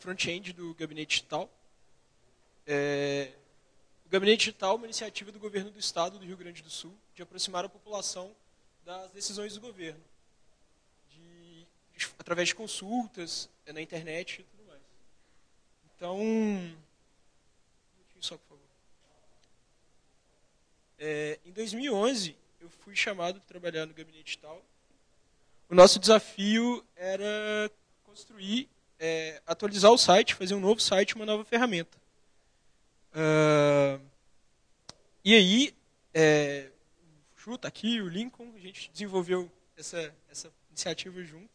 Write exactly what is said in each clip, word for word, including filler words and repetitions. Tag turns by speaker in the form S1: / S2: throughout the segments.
S1: front-end do Gabinete Digital. É, o Gabinete Digital é uma iniciativa do governo do estado do Rio Grande do Sul de aproximar a população das decisões do governo, de, de, através de consultas, na internet e tudo mais. Então, um só, por favor. É, em dois mil e onze, eu fui chamado para trabalhar no Gabinete Digital. O nosso desafio era construir, é, atualizar o site, fazer um novo site, uma nova ferramenta. Uh, e aí, é, o Chu está aqui, o Lincoln, a gente desenvolveu essa, essa iniciativa junto.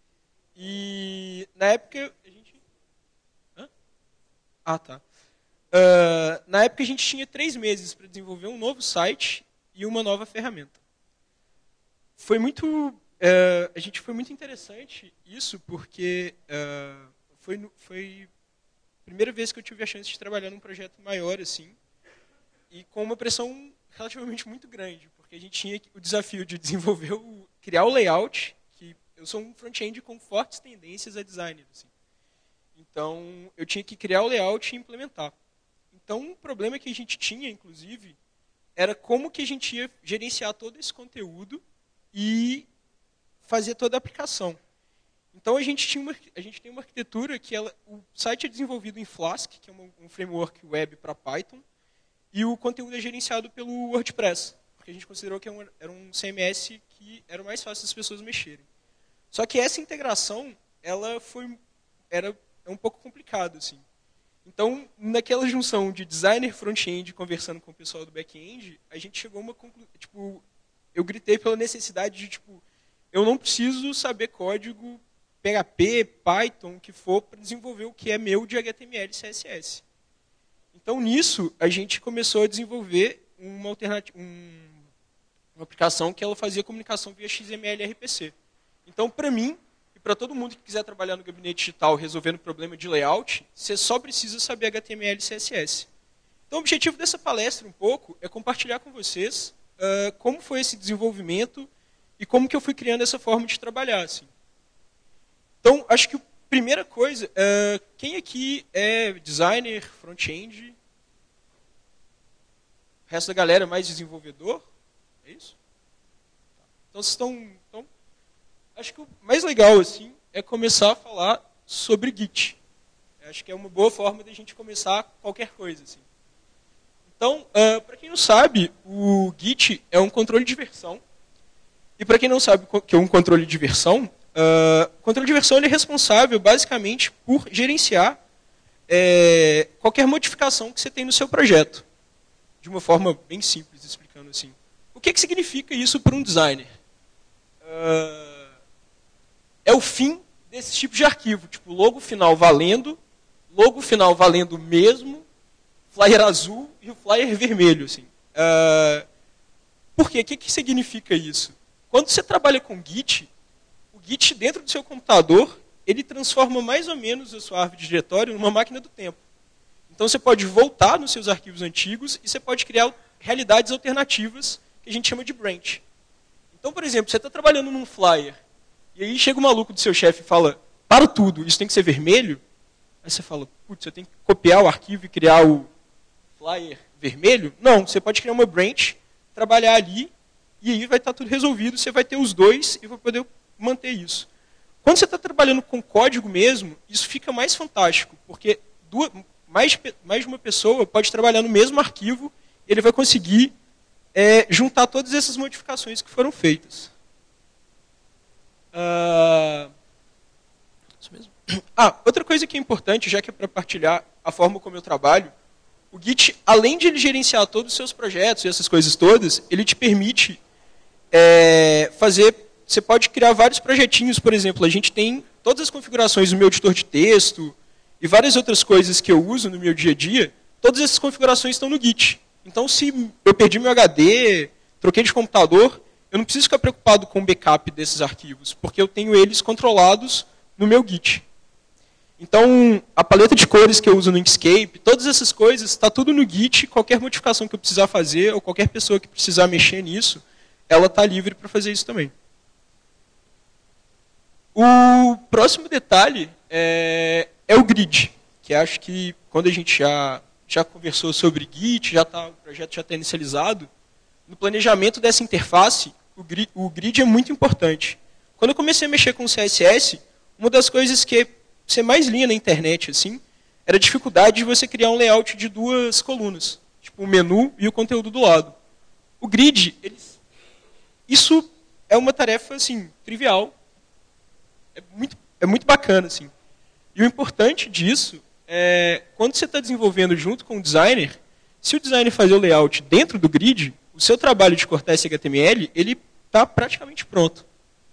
S1: E na época a gente... Hã? Ah, tá. Uh, na época a gente tinha três meses para desenvolver um novo site e uma nova ferramenta. Foi muito... Uh, a gente foi muito interessante isso, porque uh, foi, foi a primeira vez que eu tive a chance de trabalhar num projeto maior, assim, e com uma pressão relativamente muito grande, porque a gente tinha o desafio de desenvolver, o, criar o layout, que eu sou um front-end com fortes tendências a designer, assim. Então, eu tinha que criar o layout e implementar. Então, um problema que a gente tinha, inclusive, era como que a gente ia gerenciar todo esse conteúdo e fazer toda a aplicação. Então, a gente, tinha uma, a gente tem uma arquitetura que ela, o site é desenvolvido em Flask, que é uma, um framework web para Python, e o conteúdo é gerenciado pelo WordPress, porque a gente considerou que era um C M S que era o mais fácil das pessoas mexerem. Só que essa integração, ela foi, era, é um pouco complicada, assim. Então, naquela junção de designer front-end conversando com o pessoal do back-end, a gente chegou a uma conclusão, tipo, eu gritei pela necessidade de, tipo, eu não preciso saber código P H P, Python, que for para desenvolver o que é meu de H T M L e C S S. Então, nisso, a gente começou a desenvolver uma, alternativa, um, uma aplicação que ela fazia comunicação via X M L e R P C. Então, para mim, e para todo mundo que quiser trabalhar no gabinete digital resolvendo problema de layout, você só precisa saber H T M L e C S S. Então, o objetivo dessa palestra, um pouco, é compartilhar com vocês uh, como foi esse desenvolvimento e como que eu fui criando essa forma de trabalhar, assim. Então, acho que a primeira coisa, uh, quem aqui é designer, front-end? O resto da galera é mais desenvolvedor? É isso? Então, vocês estão... Então, acho que o mais legal, assim, é começar a falar sobre Git. Acho que é uma boa forma de a gente começar qualquer coisa, assim. Então, uh, para quem não sabe, o Git é um controle de versão. E para quem não sabe o que é um controle de versão, uh, o controle de versão ele é responsável, basicamente, por gerenciar é, qualquer modificação que você tem no seu projeto. De uma forma bem simples, explicando assim. O que, que significa isso para um designer? Uh, é o fim desse tipo de arquivo, tipo logo final valendo, logo final valendo mesmo, flyer azul e o flyer vermelho. Assim. Uh, por quê? O que, que significa isso? Quando você trabalha com Git, o Git dentro do seu computador, ele transforma mais ou menos a sua árvore de diretório numa máquina do tempo. Então você pode voltar nos seus arquivos antigos e você pode criar realidades alternativas que a gente chama de branch. Então, por exemplo, você está trabalhando num flyer e aí chega o maluco do seu chefe e fala, para tudo, isso tem que ser vermelho? Aí você fala, putz, eu tenho que copiar o arquivo e criar o flyer vermelho? Não, você pode criar uma branch, trabalhar ali e aí vai estar tudo resolvido, você vai ter os dois e vai poder manter isso. Quando você está trabalhando com código mesmo, isso fica mais fantástico, porque duas, mais, mais de uma pessoa pode trabalhar no mesmo arquivo e ele vai conseguir é, juntar todas essas modificações que foram feitas. Ah, isso mesmo. Ah, outra coisa que é importante, já que é para partilhar a forma como eu trabalho, o Git, além de ele gerenciar todos os seus projetos e essas coisas todas, ele te permite é, fazer... Você pode criar vários projetinhos, por exemplo, a gente tem todas as configurações do meu editor de texto e várias outras coisas que eu uso no meu dia a dia, todas essas configurações estão no Git. Então, se eu perdi meu H D, troquei de computador, eu não preciso ficar preocupado com o backup desses arquivos, porque eu tenho eles controlados no meu Git. Então, a paleta de cores que eu uso no Inkscape, todas essas coisas, está tudo no Git, qualquer modificação que eu precisar fazer, ou qualquer pessoa que precisar mexer nisso, ela está livre para fazer isso também. O próximo detalhe é, é o grid, que acho que quando a gente já, já conversou sobre Git, já tá, o projeto já está inicializado, no planejamento dessa interface, o grid, o grid é muito importante. Quando eu comecei a mexer com o C S S, uma das coisas que você mais lia na internet assim, era a dificuldade de você criar um layout de duas colunas, tipo o menu e o conteúdo do lado. O grid, eles, isso é uma tarefa assim, trivial, é muito, é muito bacana. Assim. E o importante disso é, quando você está desenvolvendo junto com o designer, se o designer fazer o layout dentro do grid, o seu trabalho de cortar esse H T M L, ele está praticamente pronto.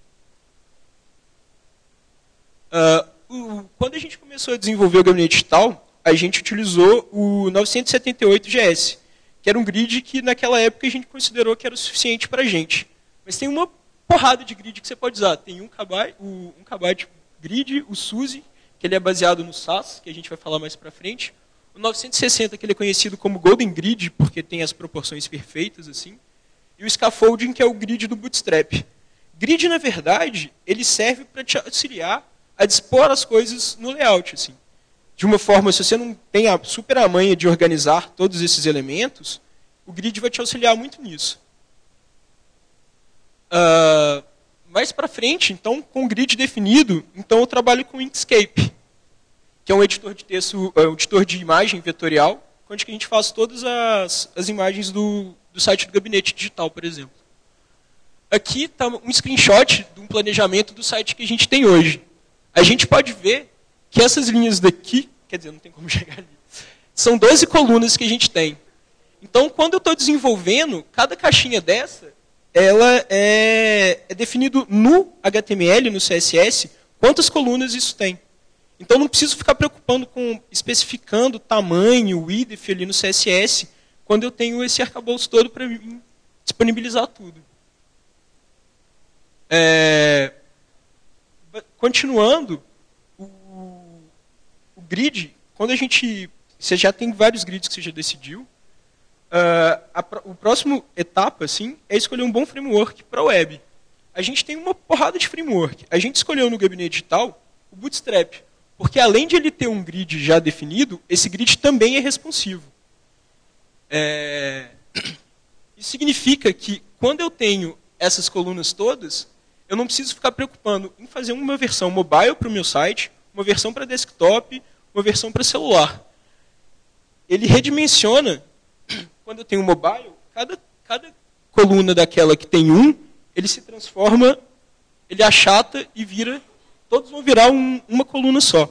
S1: Uh, o, quando a gente começou a desenvolver o gabinete digital, a gente utilizou o novecentos e setenta e oito G S, que era um grid que naquela época a gente considerou que era o suficiente para a gente. Mas tem uma porrada de grid que você pode usar. Tem um kbyte, o um kbyte grid, o SUSE, que ele é baseado no SAS, que a gente vai falar mais para frente. O novecentos e sessenta, que ele é conhecido como Golden Grid, porque tem as proporções perfeitas, assim. E o Scaffolding, que é o grid do Bootstrap. Grid, na verdade, ele serve para te auxiliar a dispor as coisas no layout. Assim. De uma forma, se você não tem a super amanha de organizar todos esses elementos, o grid vai te auxiliar muito nisso. Uh, mais para frente, então, com o grid definido, então eu trabalho com o Inkscape, que é um editor de texto, um editor de imagem vetorial, onde a gente faz todas as, as imagens do, do site do gabinete digital, por exemplo. Aqui está um screenshot de um planejamento do site que a gente tem hoje. A gente pode ver que essas linhas daqui, quer dizer, não tem como chegar ali, são doze colunas que a gente tem. Então, quando eu estou desenvolvendo, cada caixinha dessa, ela é, é definido no H T M L, no C S S, quantas colunas isso tem. Então, não preciso ficar preocupando com especificando o tamanho, o I D F ali no C S S, quando eu tenho esse arcabouço todo para disponibilizar tudo. É, continuando, o, o grid, quando a gente... Você já tem vários grids que você já decidiu. Uh, a, o próximo etapa assim, é escolher um bom framework para a web. A gente tem uma porrada de framework. A gente escolheu no gabinete digital o Bootstrap, porque além de ele ter um grid já definido, esse grid também é responsivo. É... Isso significa que quando eu tenho essas colunas todas, eu não preciso ficar preocupando em fazer uma versão mobile para o meu site, uma versão para desktop, uma versão para celular. Ele redimensiona. Quando eu tenho um mobile, cada, cada coluna daquela que tem um, ele se transforma, ele achata e vira, todos vão virar um, uma coluna só.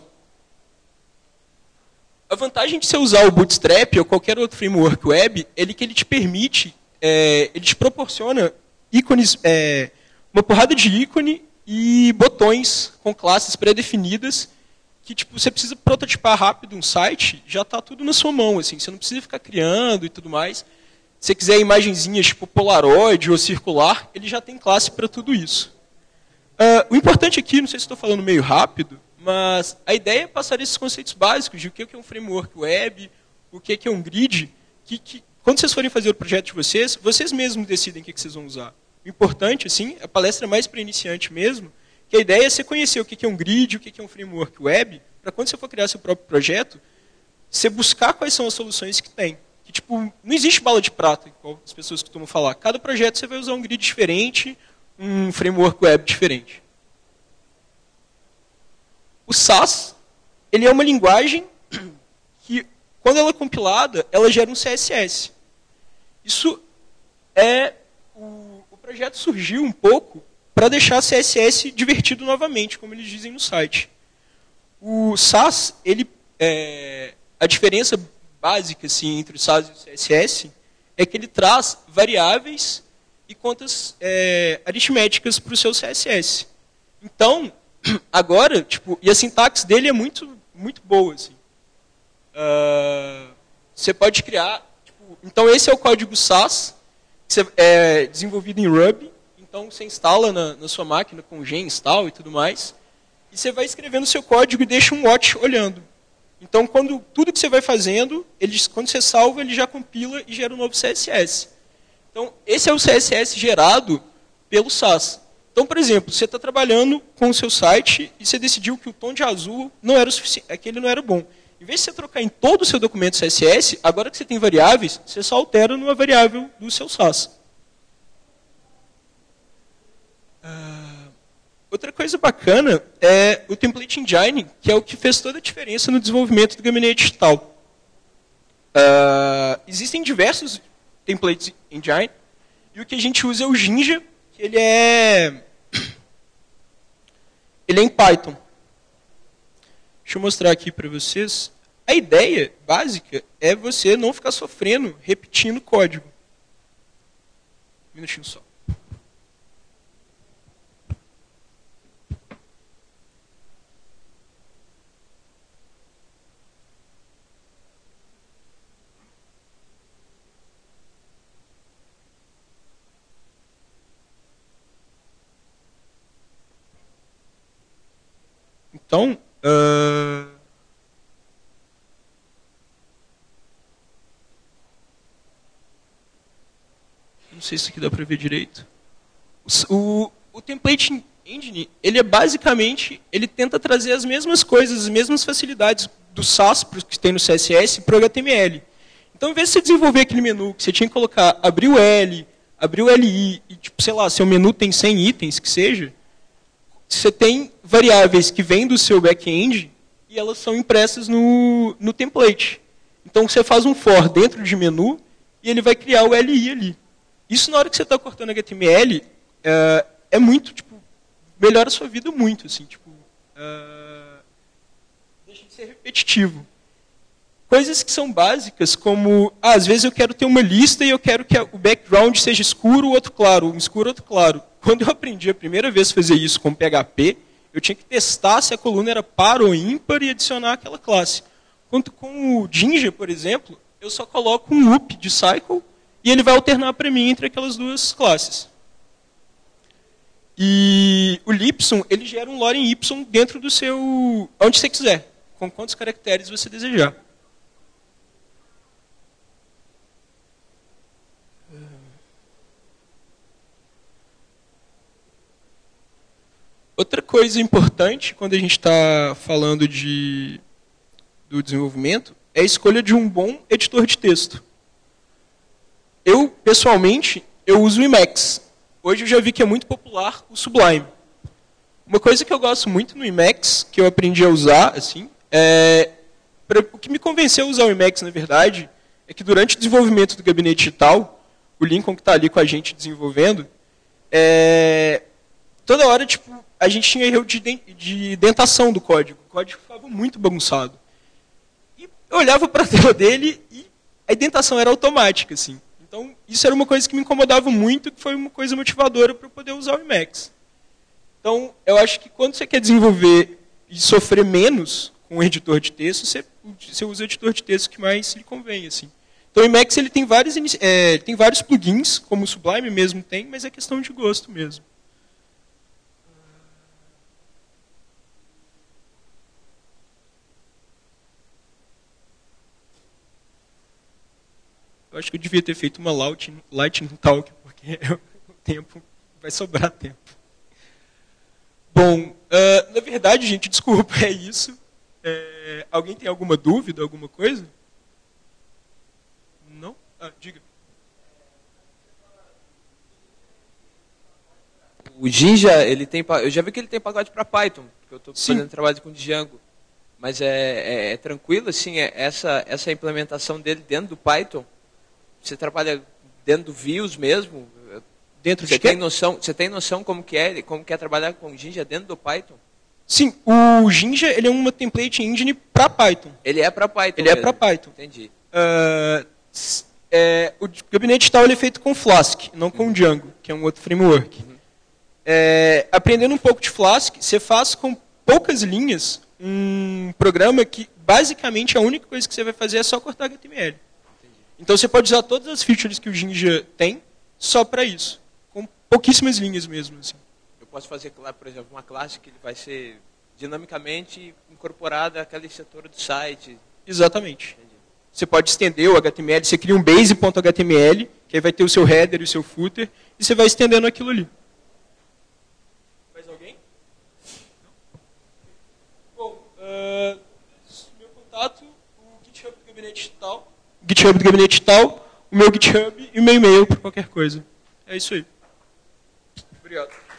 S1: A vantagem de você usar o Bootstrap ou qualquer outro framework web, ele que ele te permite, é, ele te proporciona ícones, é, uma porrada de ícone e botões com classes pré-definidas que tipo, você precisa prototipar rápido um site, já está tudo na sua mão. Assim, você não precisa ficar criando e tudo mais. Se você quiser imagenzinhas tipo Polaroid ou circular, ele já tem classe para tudo isso. Uh, o importante aqui, não sei se estou falando meio rápido, mas a ideia é passar esses conceitos básicos de o que é um framework web, o que é um grid, que, que quando vocês forem fazer o projeto de vocês, vocês mesmos decidem o que, que vocês vão usar. O importante, assim, a palestra é mais para iniciante mesmo, que a ideia é você conhecer o que é um grid, o que é um framework web, para quando você for criar seu próprio projeto, você buscar quais são as soluções que tem. Que, tipo, não existe bala de prata, igual as pessoas costumam falar. Cada projeto você vai usar um grid diferente, um framework web diferente. O SAS, ele é uma linguagem que, quando ela é compilada, ela gera um C S S. Isso é... O, o projeto surgiu um pouco para deixar C S S divertido novamente, como eles dizem no site. O SAS, ele, é, a diferença básica assim, entre o SAS e o C S S é que ele traz variáveis e contas é, aritméticas para o seu C S S. Então, agora, tipo, e a sintaxe dele é muito, muito boa. Assim. Uh, você pode criar... Tipo, então, esse é o código SAS, que é desenvolvido em Ruby. Então, você instala na, na sua máquina com gen install e tudo mais. E você vai escrevendo o seu código e deixa um watch olhando. Então, quando, tudo que você vai fazendo, ele, quando você salva, ele já compila e gera um novo C S S. Então, esse é o C S S gerado pelo SAS. Então, por exemplo, você está trabalhando com o seu site e você decidiu que o tom de azul não era o suficiente, aquele não era bom. Em vez de você trocar em todo o seu documento C S S, agora que você tem variáveis, você só altera numa variável do seu SaaS. Uh, outra coisa bacana é o Template Engine, que é o que fez toda a diferença no desenvolvimento do Gabinete Digital. Uh, existem diversos Template Engine, e o que a gente usa é o Jinja, que ele é, ele é em Python. Deixa eu mostrar aqui para vocês. A ideia básica é você não ficar sofrendo, repetindo código. Um minutinho só. Então, uh... não sei se isso aqui dá para ver direito. O, o Template Engine, ele é basicamente, ele tenta trazer as mesmas coisas, as mesmas facilidades do SaaS que tem no C S S para o H T M L. Então, em vez de você desenvolver aquele menu que você tinha que colocar, abrir o L, abrir o L I, e, tipo, sei lá, seu menu tem cem itens, que seja, você tem variáveis que vêm do seu back-end e elas são impressas no, no template. Então, você faz um for dentro de menu e ele vai criar o L I ali. Isso, na hora que você está cortando H T M L, é, é muito, tipo, melhora a sua vida muito, assim, tipo, é, deixa de ser repetitivo. Coisas que são básicas, como, ah, às vezes eu quero ter uma lista e eu quero que o background seja escuro, outro claro, um escuro, outro claro. Quando eu aprendi a primeira vez a fazer isso com P H P, eu tinha que testar se a coluna era par ou ímpar e adicionar aquela classe. Quanto com o Jinja, por exemplo, eu só coloco um loop de cycle e ele vai alternar para mim entre aquelas duas classes. E o Lipson, ele gera um lorem Y dentro do seu, onde você quiser, com quantos caracteres você desejar. Outra coisa importante quando a gente está falando de, do desenvolvimento é a escolha de um bom editor de texto. Eu, pessoalmente, eu uso o Emacs. Hoje eu já vi que é muito popular o Sublime. Uma coisa que eu gosto muito no Emacs, que eu aprendi a usar, assim, é, pra, o que me convenceu a usar o Emacs, na verdade, é que durante o desenvolvimento do Gabinete Digital, o Lincoln que está ali com a gente desenvolvendo, é, toda hora, tipo, a gente tinha erro de, de dentação do código. O código ficava muito bagunçado. E eu olhava para a tela dele e a indentação era automática, assim. Então, isso era uma coisa que me incomodava muito, que foi uma coisa motivadora para eu poder usar o Emacs. Então, eu acho que quando você quer desenvolver e sofrer menos com o editor de texto, você, você usa o editor de texto que mais lhe convém, assim. Então, o Emacs ele tem, vários, é, tem vários plugins, como o Sublime mesmo tem, mas é questão de gosto mesmo. Eu acho que eu devia ter feito uma Lightning, lightning Talk, porque o tempo vai sobrar tempo. Bom, uh, na verdade, gente, desculpa, é isso. É, alguém tem alguma dúvida, alguma coisa? Não? Ah, diga.
S2: O Jinja, ele tem, eu já vi que ele tem pacote para Python, porque eu estou fazendo trabalho com Django. Mas é, é, é tranquilo, assim, é, essa, essa implementação dele dentro do Python. Você trabalha dentro do Views mesmo?
S1: Dentro de
S2: você
S1: quê?
S2: tem noção? Você tem noção como que é, como que é trabalhar com o Jinja dentro do Python?
S1: Sim, o Jinja ele é uma template engine para Python.
S2: Ele é para Python.
S1: Ele mesmo. é para Python.
S2: Entendi.
S1: Uh, é, o Gabinete Digital ele é feito com Flask, não com uhum. Django, que é um outro framework. Uhum. É, aprendendo um pouco de Flask, você faz com poucas linhas um programa que basicamente a única coisa que você vai fazer é só cortar H T M L. Então você pode usar todas as features que o Jinja tem só para isso, com pouquíssimas linhas mesmo. Assim.
S2: Eu posso fazer, por exemplo, uma classe que vai ser dinamicamente incorporada àquela setor do site.
S1: Exatamente. Entendi. Você pode estender o H T M L, você cria um base.html, que aí vai ter o seu header e o seu footer, e você vai estendendo aquilo ali. gabinete tal, GitHub do gabinete tal, o meu GitHub e o meu e-mail para qualquer coisa. É isso aí. Obrigado.